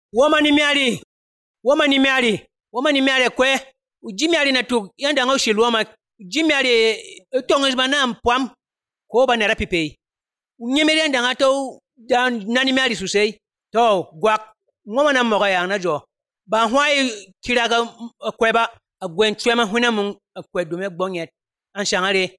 Woman miari kwe ujimiari na tu yanda ngau shilwama jimiari tonges banam pwam ko banera pipei nyemeri yanda ngato nani miari susei to gwak ngoma na moga yang na jo ba hwai kiraga kweba agwen twema huna mun akwedume gbonyet an shangare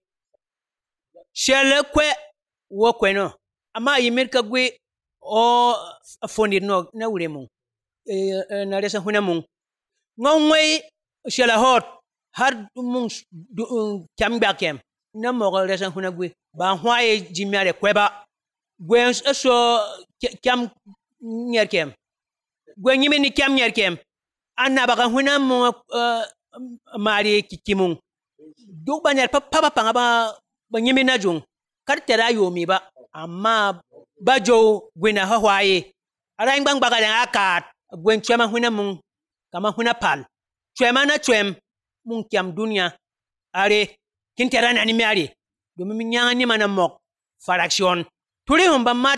shele kwe wo kweno ama yimirka gwe o fondir no na uremu na resa huna mun ngongwe shela hot har mun kambakem na moga resa huna gwe ba hwaye jimiare kweba gwen so kam nyerkem gwen yimi ni kam nyerkem anna baka huna mun mari kikimun duk baner papa panga ba nyimi na jung kar tera yomi ba amma bajo gwena hwaye ara ngbang baga da akat gwen twema huna mun kama huna pal twema na twem mun kyam dunya are kintera na ni miari domin min nyanga ni mana mok fraction turi humba mat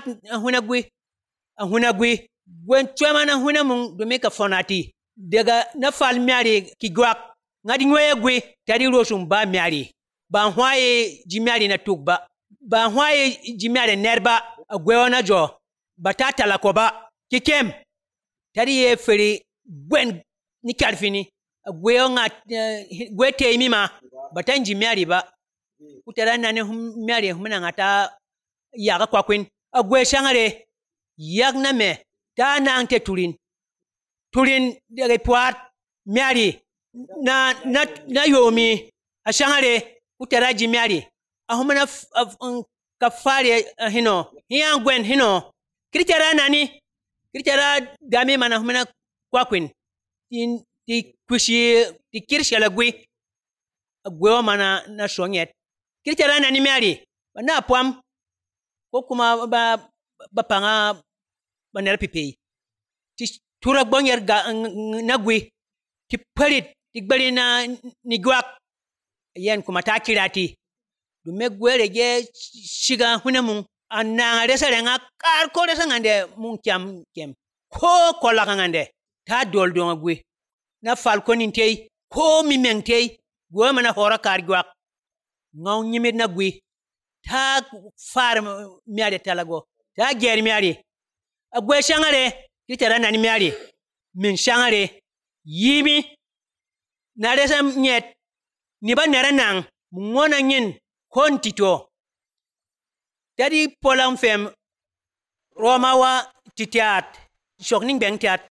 huna gwi gwen twema na huna mun domin ka fonati daga na fal miari ki gwak ngadi ngwe gwi tari rosum ba miari ba hwaye jimiari na tukba ba hwaye jimiari nerba gwe na jo batata la koba kikem tari ye feri gwen ni karfini gwe te mima batan jimiari ba utara nane miari humna ngata yaga kwakwin gwe shangare yagna me ta na ante turin de poat miari na yomi ashangare utara jimiari ahumna kafare hino hiya gwen hino kritera nani kritera dami mana humna kwakwin ti kushi ti kirshala gwe mana na shonyet kritera nani miari na pwam ko kuma ba panga banera pipei ti tura bonyer na gwe ti parit ti gbali na ni gwak yen kuma ta kirati dume gwere ge shiga hunamun anna resa renga kar ko resa ngande mun kem ko kola ngande ta dol do gwe na falconin tei ko mi mentei gwe mana hora kar gwak ngaw nyimit na gwe ta far miade talago ta ger miade agwe shangare kitara nani miade min shangare yimi na resa nyet ni ba nera nang ngona nyin kontito tadi polam fem romawa titiat shokning bengtiat